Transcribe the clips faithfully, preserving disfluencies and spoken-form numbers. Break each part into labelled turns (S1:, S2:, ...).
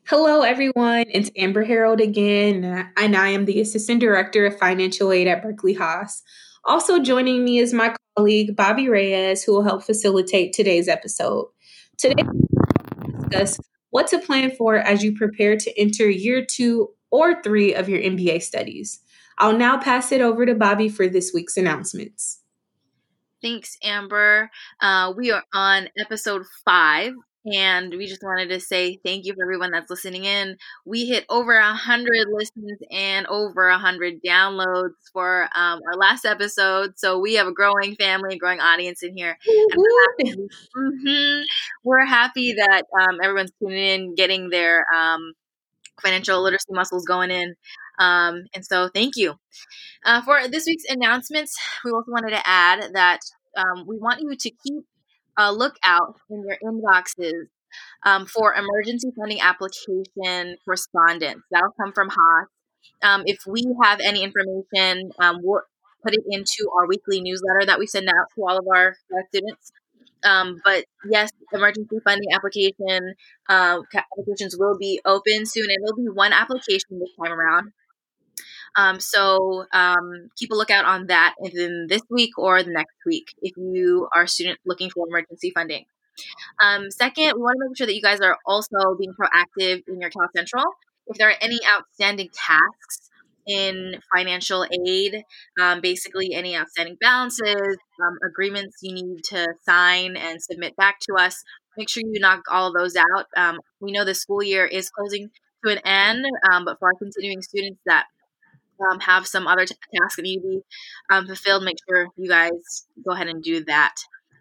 S1: Hello, everyone. It's Amber Harold again, and I am the Assistant Director of Financial Aid at Berkeley Haas. Also joining me is my colleague, Bobby Reyes, who will help facilitate today's episode. Today, we'll discuss what to plan for as you prepare to enter year two or three of your M B A studies. I'll now pass it over to Bobby for this week's announcements.
S2: Thanks, Amber. Uh, we are on episode five, and we just wanted to say thank you for everyone that's listening in. We hit over a hundred listens and over a hundred downloads for um, our last episode, so we have a growing family, a growing audience in here, and we're happy, mm-hmm, we're happy that um, everyone's tuning in, getting their um, financial literacy muscles going in, um, and so thank you. Uh, for this week's announcements, we also wanted to add that um, we want you to keep a lookout in your inboxes um, for emergency funding application correspondence. That'll come from Haas. Um, if we have any information, um, we'll put it into our weekly newsletter that we send out to all of our uh, students. Um, but yes, emergency funding application uh, applications will be open soon, and there'll be one application this time around. Um, so um, keep a lookout on that in this week or the next week if you are a student looking for emergency funding. Um, second, we want to make sure that you guys are also being proactive in your Cal Central. If there are any outstanding tasks in financial aid, um, basically any outstanding balances, um, agreements you need to sign and submit back to us, make sure you knock all of those out. Um, we know the school year is closing to an end, um, but for our continuing students that Um, have some other t- tasks that need to be um, fulfilled, make sure you guys go ahead and do that.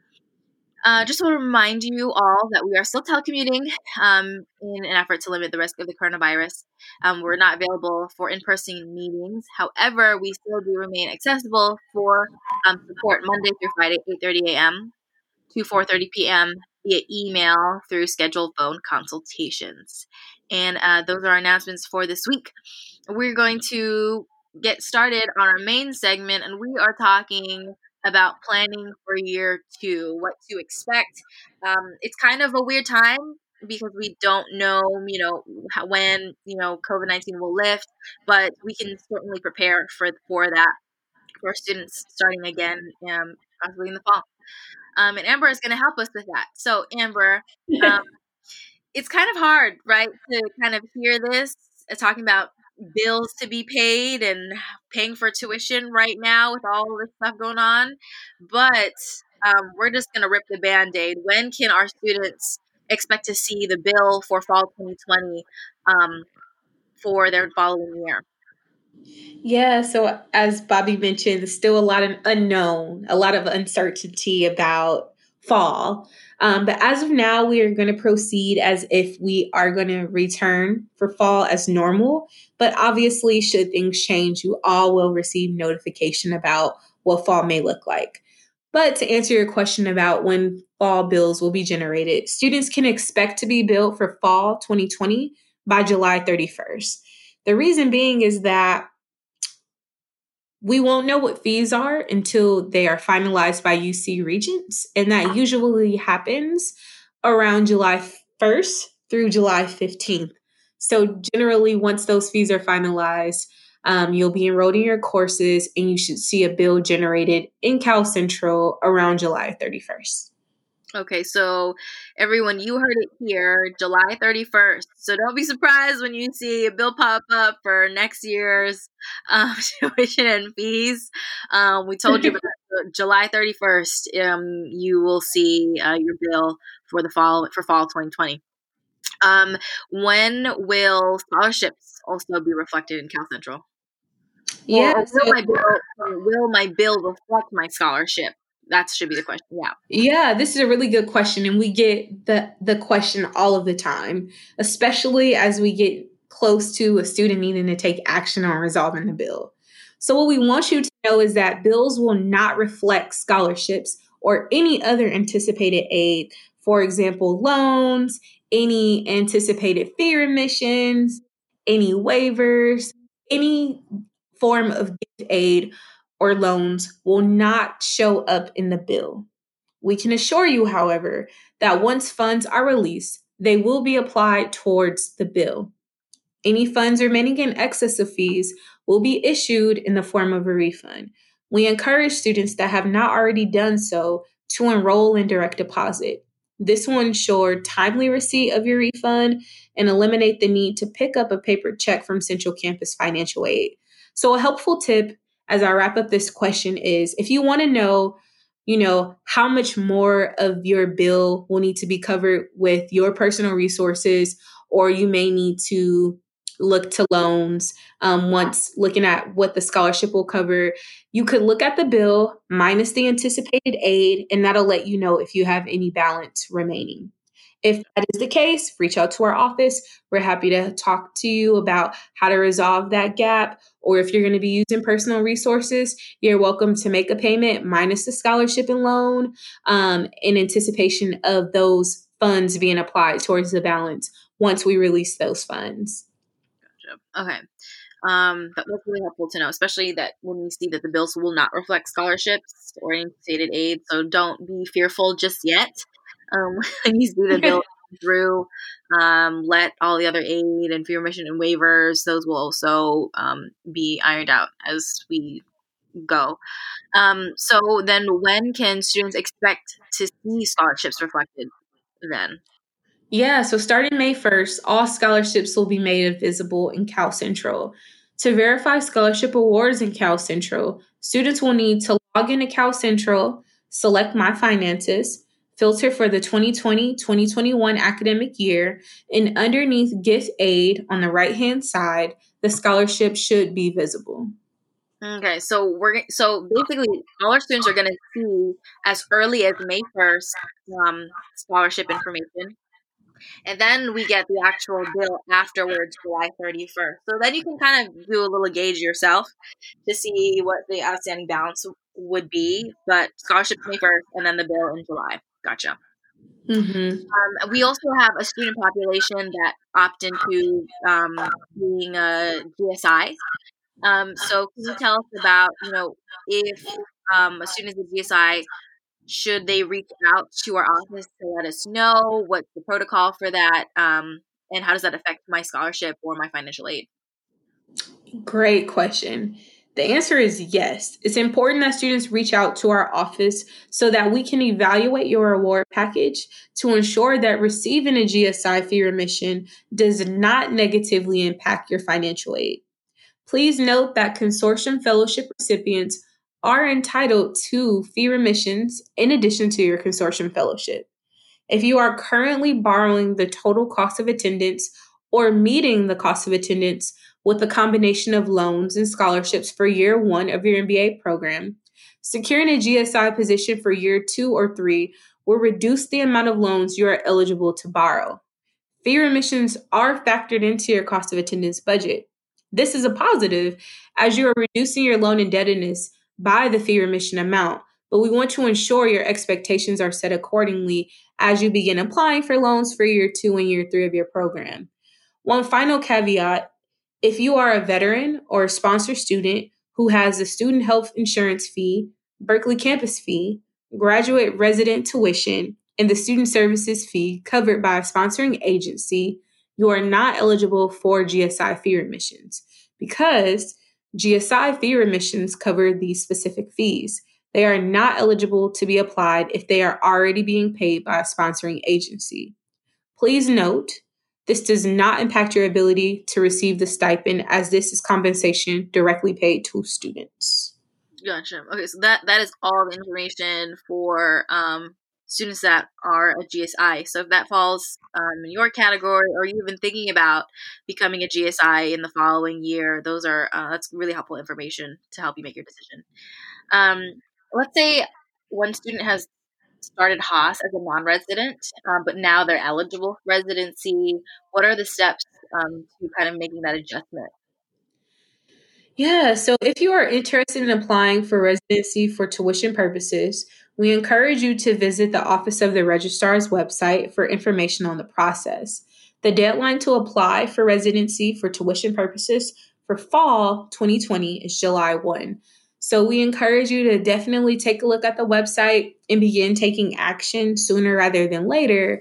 S2: Uh, just want to remind you all that we are still telecommuting um, in an effort to limit the risk of the coronavirus. Um, we're not available for in-person meetings. However, we still do remain accessible for um, support Monday through Friday, eight thirty a.m. to four thirty p.m. via email through scheduled phone consultations. And uh, those are our announcements for this week. We're going to get started on our main segment, and we are talking about planning for year two, what to expect. Um, it's kind of a weird time because we don't know, you know, how, when, you know, COVID nineteen will lift, but we can certainly prepare for, for that for students starting again, um, possibly in the fall. Um, and Amber is going to help us with that. So, Amber, um, it's kind of hard, right, to kind of hear this uh, talking about bills to be paid and paying for tuition right now with all this stuff going on. But um, we're just going to rip the Band-Aid. When can our students expect to see the bill for fall twenty twenty um, for their following year?
S1: Yeah, so as Bobby mentioned, there's still a lot of unknown, a lot of uncertainty about fall. Um, but as of now, we are going to proceed as if we are going to return for fall as normal. But obviously, should things change, you all will receive notification about what fall may look like. But to answer your question about when fall bills will be generated, students can expect to be billed for fall twenty twenty by July thirty-first. The reason being is that we won't know what fees are until they are finalized by U C Regents, and that usually happens around July first through July fifteenth. So, generally, once those fees are finalized, um, you'll be enrolled in your courses and you should see a bill generated in Cal Central around July thirty-first.
S2: Okay, so everyone, you heard it here, July thirty-first. So don't be surprised when you see a bill pop up for next year's um, tuition and fees. Um, we told you about July thirty-first. Um, you will see uh, your bill for the fall for fall twenty twenty. Um, when will scholarships also be reflected in Cal Central?
S1: Yeah,
S2: Or, or will
S1: so
S2: my bill will my bill reflect my scholarship? That should be the question. Yeah.
S1: Yeah, this is a really good question, and we get the the question all of the time, especially as we get close to a student needing to take action on resolving the bill. So what we want you to know is that bills will not reflect scholarships or any other anticipated aid. For example, loans, any anticipated fee remissions, any waivers, any form of gift aid or loans will not show up in the bill. We can assure you, however, that once funds are released, they will be applied towards the bill. Any funds remaining in excess of fees will be issued in the form of a refund. We encourage students that have not already done so to enroll in direct deposit. This will ensure timely receipt of your refund and eliminate the need to pick up a paper check from Central Campus Financial Aid. So, a helpful tip as I wrap up this question is if you want to know, you know, how much more of your bill will need to be covered with your personal resources, or you may need to look to loans um, once looking at what the scholarship will cover, you could look at the bill minus the anticipated aid, and that'll let you know if you have any balance remaining. If that is the case, reach out to our office. We're happy to talk to you about how to resolve that gap. Or if you're going to be using personal resources, you're welcome to make a payment minus the scholarship and loan um, in anticipation of those funds being applied towards the balance once we release those funds.
S2: Okay. Um, that was really helpful to know, especially that when we see that the bills will not reflect scholarships or anticipated aid. So don't be fearful just yet. Um, when you see the bill through, um, let all the other aid and fee remission and waivers, those will also um, be ironed out as we go. Um, so then when can students expect to see scholarships reflected then?
S1: Yeah, so starting May first, all scholarships will be made visible in Cal Central. To verify scholarship awards in Cal Central, students will need to log into Cal Central, select My Finances, filter for the twenty twenty twenty twenty-one academic year, and underneath Gift Aid on the right-hand side, the scholarship should be visible.
S2: Okay, so we're so basically all our students are going to see as early as May first um, scholarship information, and then we get the actual bill afterwards, July thirty-first. So then you can kind of do a little gauge yourself to see what the outstanding balance would be. But scholarship May first, and then the bill in July. Gotcha.
S1: Mm-hmm.
S2: Um, we also have a student population that opt into um, being a G S I. Um, so can you tell us about, you know, if um, a student is a G S I, should they reach out to our office to let us know what's the protocol for that, um, and how does that affect my scholarship or my financial aid?
S1: Great question. The answer is yes. It's important that students reach out to our office so that we can evaluate your award package to ensure that receiving a G S I fee remission does not negatively impact your financial aid. Please note that consortium fellowship recipients are entitled to fee remissions in addition to your consortium fellowship. If you are currently borrowing the total cost of attendance or meeting the cost of attendance with a combination of loans and scholarships for year one of your M B A program, securing a G S I position for year two or three will reduce the amount of loans you are eligible to borrow. Fee remissions are factored into your cost of attendance budget. This is a positive as you are reducing your loan indebtedness by the fee remission amount, but we want to ensure your expectations are set accordingly as you begin applying for loans for year two and year three of your program. One final caveat: if you are a veteran or a sponsor student who has a student health insurance fee, Berkeley campus fee, graduate resident tuition, and the student services fee covered by a sponsoring agency, you are not eligible for G S I fee remissions because G S I fee remissions cover these specific fees. They are not eligible to be applied if they are already being paid by a sponsoring agency. Please note, this does not impact your ability to receive the stipend as this is compensation directly paid to students.
S2: Gotcha. Okay, so that that is all the information for um, students that are a G S I. So if that falls um, in your category, or you've been thinking about becoming a G S I in the following year, those are uh, that's really helpful information to help you make your decision. Um, let's say one student has started Haas as a non-resident, um, but now they're eligible for residency. What are the steps um, to kind of making that adjustment?
S1: Yeah, so if you are interested in applying for residency for tuition purposes, we encourage you to visit the Office of the Registrar's website for information on the process. The deadline to apply for residency for tuition purposes for fall twenty twenty is July first. So we encourage you to definitely take a look at the website and begin taking action sooner rather than later,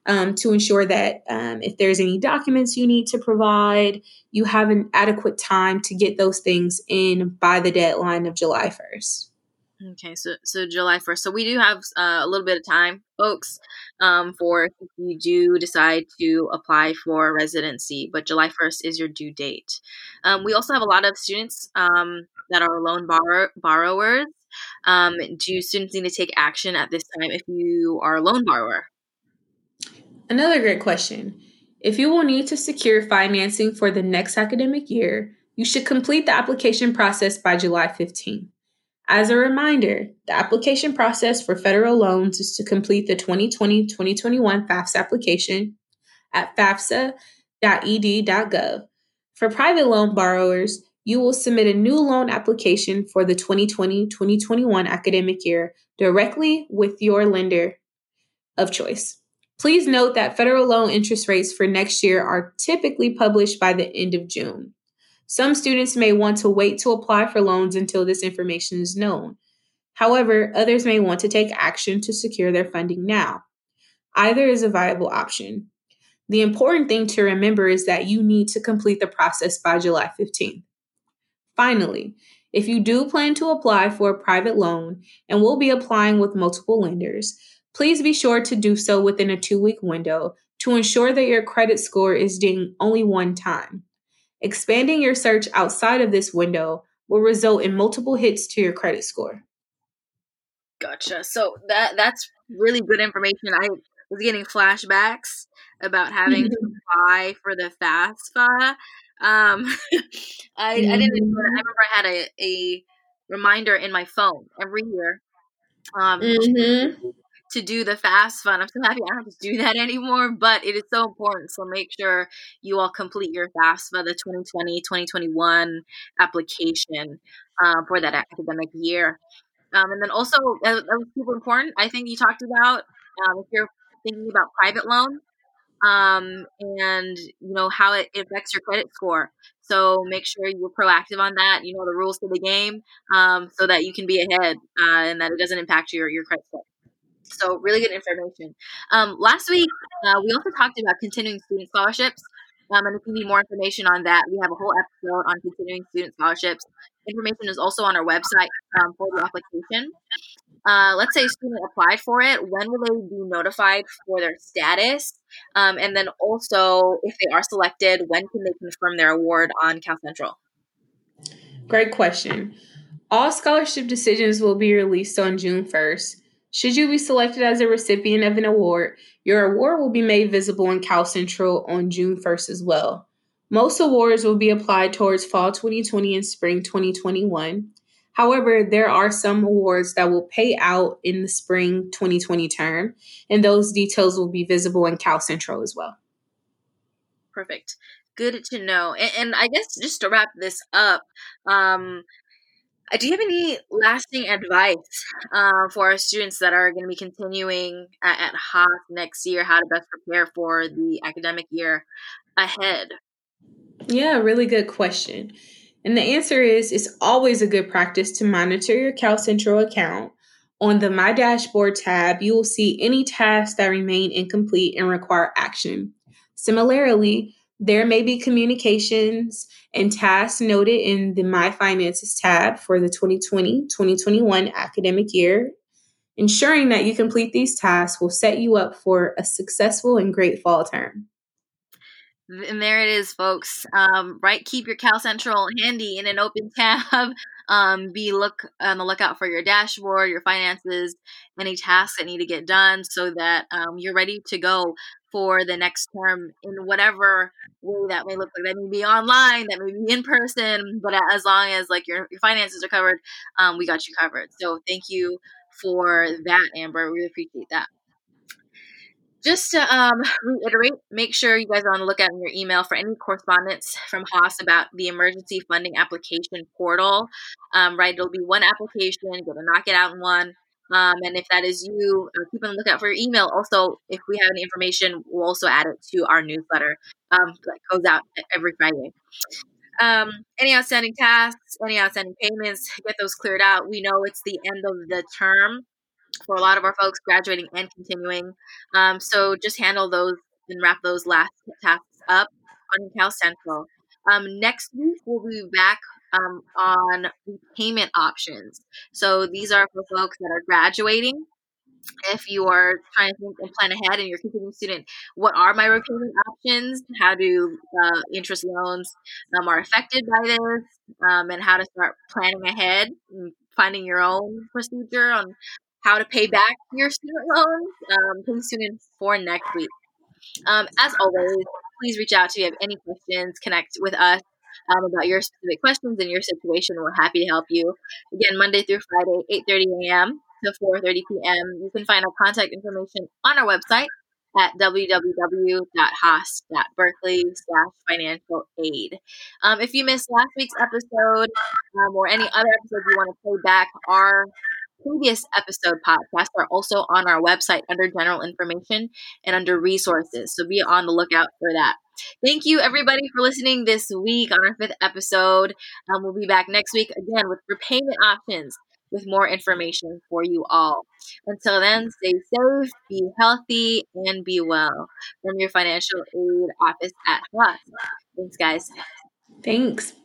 S1: um, to ensure that um, if there's any documents you need to provide, you have an adequate time to get those things in by the deadline of July first.
S2: Okay, so so July first. So we do have uh, a little bit of time, folks, um, for if you do decide to apply for residency, but July first is your due date. Um, we also have a lot of students um, that are loan borrow- borrowers. Um, do students need to take action at this time if you are a loan borrower?
S1: Another great question. If you will need to secure financing for the next academic year, you should complete the application process by July fifteenth. As a reminder, the application process for federal loans is to complete the twenty twenty to twenty twenty-one FAFSA application at fafsa dot e d dot gov. For private loan borrowers, you will submit a new loan application for the twenty twenty to twenty twenty-one academic year directly with your lender of choice. Please note that federal loan interest rates for next year are typically published by the end of June. Some students may want to wait to apply for loans until this information is known. However, others may want to take action to secure their funding now. Either is a viable option. The important thing to remember is that you need to complete the process by July fifteenth. Finally, if you do plan to apply for a private loan and will be applying with multiple lenders, please be sure to do so within a two-week window to ensure that your credit score is dinged only one time. Expanding your search outside of this window will result in multiple hits to your credit score.
S2: Gotcha. So that that's really good information. I was getting flashbacks about having to apply for the FAFSA. Um, I, I didn't know that. I remember I had a, a reminder in my phone every year um,
S1: Mm-hmm.
S2: to do the FAFSA. I'm so happy I don't have to do that anymore, but it is so important. So make sure you all complete your FAFSA, the twenty twenty to twenty twenty-one application uh, for that academic year. Um, and then also, that, that was super important. I think you talked about um, if you're thinking about private loan um, and you know how it affects your credit score. So make sure you're proactive on that. You know the rules to the game, um, so that you can be ahead uh, and that it doesn't impact your your credit score. So really good information. Um, last week, uh, we also talked about continuing student scholarships. Um, and if you need more information on that, we have a whole episode on continuing student scholarships. Information is also on our website um, for the application. Uh, let's say a student applied for it. When will they be notified for their status? Um, and then also, if they are selected, when can they confirm their award on Cal Central?
S1: Great question. All scholarship decisions will be released on June first. Should you be selected as a recipient of an award, your award will be made visible in Cal Central on June first as well. Most awards will be applied towards fall twenty twenty and spring twenty twenty-one. However, there are some awards that will pay out in the spring twenty twenty term, and those details will be visible in Cal Central as well.
S2: Perfect. Good to know. And, and I guess just to wrap this up, um, do you have any lasting advice uh, for our students that are going to be continuing at, at Haas next year, how to best prepare for the academic year ahead?
S1: Yeah, really good question. And the answer is it's always a good practice to monitor your Cal Central account. On the My Dashboard tab, you will see any tasks that remain incomplete and require action. Similarly, there may be communications and tasks noted in the My Finances tab for the twenty twenty to twenty twenty-one academic year. Ensuring that you complete these tasks will set you up for a successful and great fall term.
S2: And there it is, folks. Um, right, keep your Cal Central handy in an open tab. Um, be look on the lookout for your dashboard, your finances, any tasks that need to get done, so that um, you're ready to go for the next term in whatever way that may look like. That may be online, that may be in person, but as long as like your your finances are covered, um, we got you covered. So thank you for that, Amber. We really appreciate that. Just to um, reiterate, make sure you guys are on the lookout in your email for any correspondence from Haas about the emergency funding application portal. Um, right, it'll be one application. You're going to knock it out in one. Um, and if that is you, uh, keep on the lookout for your email. Also, if we have any information, we'll also add it to our newsletter um, that goes out every Friday. Um, any outstanding tasks, any outstanding payments, get those cleared out. We know it's the end of the term. for a lot of our folks graduating and continuing. Um, so just handle those and wrap those last tasks up on Cal Central. Um, next week, we'll be back um, on repayment options. So these are for folks that are graduating. If you are trying to think and plan ahead and you're a continuing student, what are my repayment options? How do uh, interest loans um, are affected by this? Um, and how to start planning ahead and finding your own procedure on how to pay back your student loans. Um, please tune in for next week. Um, as always, please reach out to me if you have any questions. Connect with us um, about your specific questions and your situation. We're happy to help you. Again, Monday through Friday, eight thirty a.m. to four thirty p.m. You can find our contact information on our website at w w w dot haas dot berkeley slash financial aid. Um, if you missed last week's episode um, or any other episode you want to play back, our previous episode podcasts are also on our website under general information and under resources. So be on the lookout for that. Thank you, everybody, for listening this week on our fifth episode. Um, we'll be back next week again with repayment options with more information for you all. Until then, stay safe, be healthy, and be well. From your financial aid office at Haas. Thanks, guys.
S1: Thanks.